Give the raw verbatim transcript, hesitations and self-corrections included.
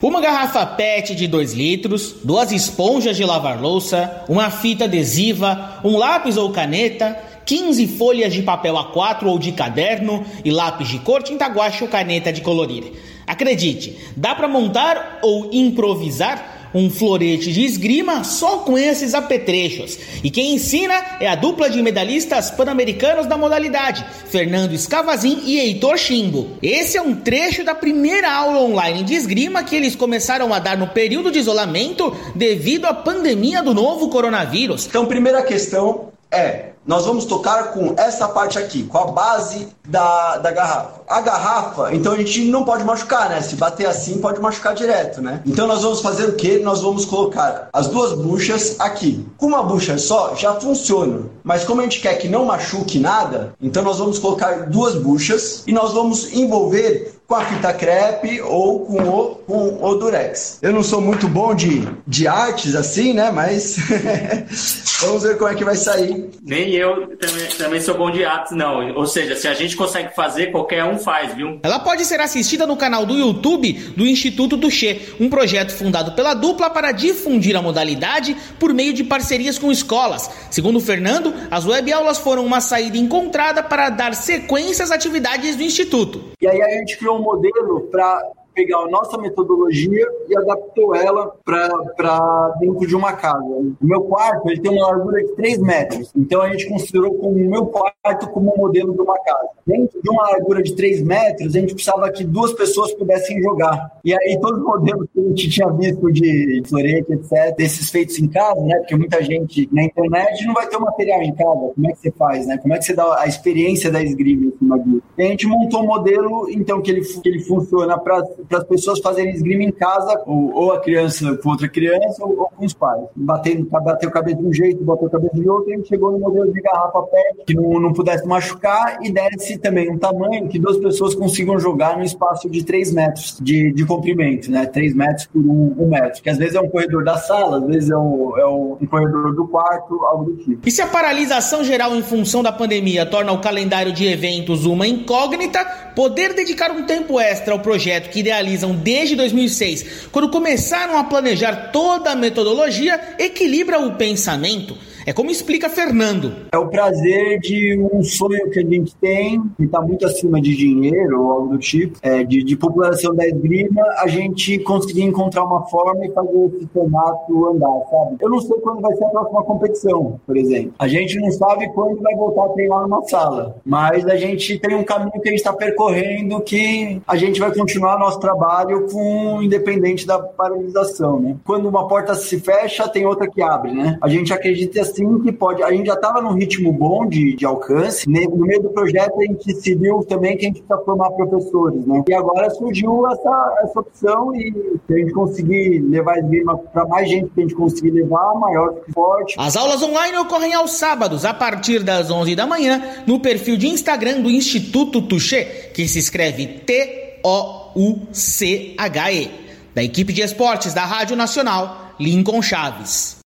Uma garrafa pet de dois litros, duas esponjas de lavar louça, uma fita adesiva, um lápis ou caneta, quinze folhas de papel A quatro ou de caderno e lápis de cor, tinta guache ou caneta de colorir. Acredite, dá para montar ou improvisar um florete de esgrima só com esses apetrechos. E quem ensina é a dupla de medalhistas pan-americanos da modalidade, Fernando Escavazin e Heitor Chimbo. Esse é um trecho da primeira aula online de esgrima que eles começaram a dar no período de isolamento devido à pandemia do novo coronavírus. Então, primeira questão é, nós vamos tocar com essa parte aqui, com a base da, da garrafa. A garrafa, então a gente não pode machucar, né? Se bater assim, pode machucar direto, né? Então nós vamos fazer o quê? Nós vamos colocar as duas buchas aqui. Com uma bucha só, já funciona. Mas como a gente quer que não machuque nada, então nós vamos colocar duas buchas e nós vamos envolver com a fita crepe ou com o, com o durex. Eu não sou muito bom de, de artes assim, né? Mas vamos ver como é que vai sair. Nem eu também, também sou bom de artes, não. Ou seja, se a gente consegue fazer, qualquer um faz, viu? Ela pode ser assistida no canal do YouTube do Instituto Touché, um projeto fundado pela dupla para difundir a modalidade por meio de parcerias com escolas. Segundo o Fernando, as webaulas foram uma saída encontrada para dar sequência às atividades do Instituto. E aí a gente criou um modelo para pegar a nossa metodologia e adaptou ela para dentro de uma casa. O meu quarto ele tem uma largura de três metros, então a gente considerou como o meu quarto como um modelo de uma casa. Dentro de uma largura de três metros, a gente precisava que duas pessoas pudessem jogar. E aí todos os modelos que a gente tinha visto de florete, etcétera, desses feitos em casa, né? Porque muita gente na internet não vai ter o material em casa. Como é que você faz, né? Como é que você dá a experiência da esgrima em cima disso? E a gente montou um modelo, então, que ele, que ele funciona para para as pessoas fazerem esgrima em casa, ou, ou a criança com outra criança, ou, ou com os pais. Batendo, bateu a cabeça de um jeito, bateu a cabeça de outro, e a gente chegou no modelo de garrafa pet, que não, não pudesse machucar, e desse também um tamanho que duas pessoas consigam jogar no espaço de três metros de, de comprimento, né? três metros por um, um metro, que às vezes é um corredor da sala, às vezes é, um, é um corredor do quarto, algo do tipo. E se a paralisação geral em função da pandemia torna o calendário de eventos uma incógnita, poder dedicar um tempo extra ao projeto que idealizam desde dois mil e seis, quando começaram a planejar toda a metodologia, equilibra o pensamento. É como explica Fernando. É o prazer de um sonho que a gente tem, que está muito acima de dinheiro ou algo do tipo, é, de, de população da esgrima, a gente conseguir encontrar uma forma e fazer esse formato andar, sabe? Eu não sei quando vai ser a próxima competição, por exemplo. A gente não sabe quando vai voltar a treinar numa sala, mas a gente tem um caminho que a gente está percorrendo que a gente vai continuar nosso trabalho com independente da paralisação, né? Quando uma porta se fecha, tem outra que abre, né? A gente acredita assim que pode, a gente já estava num ritmo bom de, de alcance, no meio do projeto a gente decidiu também que a gente precisa formar professores, né? E agora surgiu essa, essa opção e se a gente conseguir levar a esgrima para mais gente que a gente conseguir levar, maior que forte. As aulas online ocorrem aos sábados, a partir das onze da manhã, no perfil de Instagram do Instituto Touché, que se escreve T O U C H E, da equipe de esportes da Rádio Nacional, Lincoln Chaves.